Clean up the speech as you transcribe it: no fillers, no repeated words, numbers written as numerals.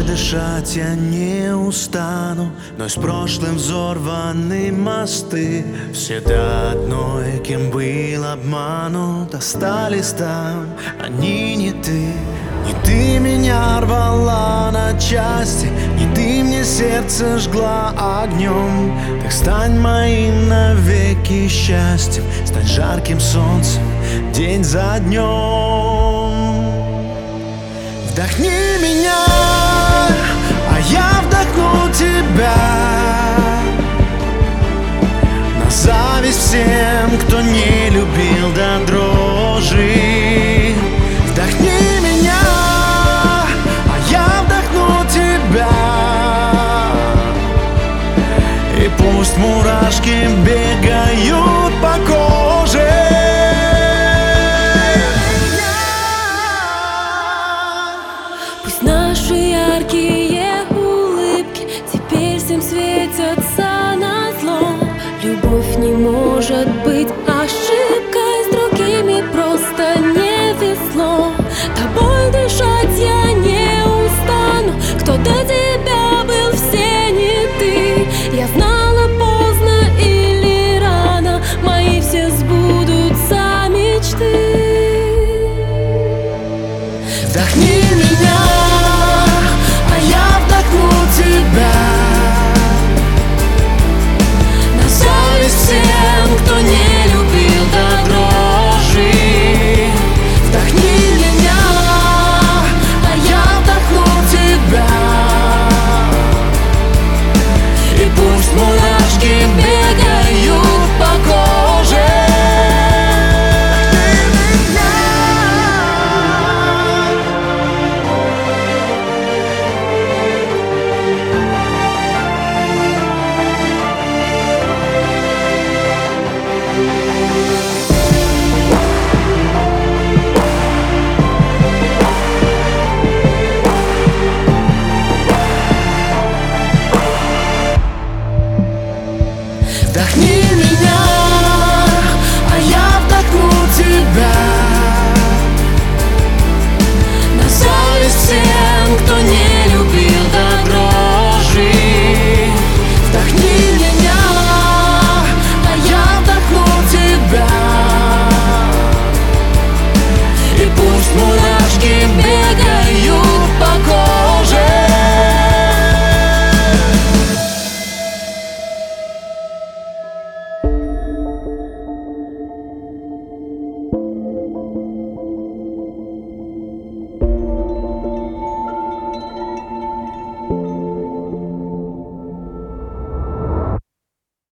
дышать я не устану, но с прошлым взорваны мосты. Все до одной, кем был обманут, остались там, они не ты. Не ты меня рвала на части, не ты мне сердце жгла огнем. Так стань моим навеки счастьем, стань жарким солнцем день за днем. Вдохни меня, а я вдохну тебя, на зависть всем, кто не любил до дрожи. Вдохни меня, а я вдохну тебя, и пусть мурашки бегают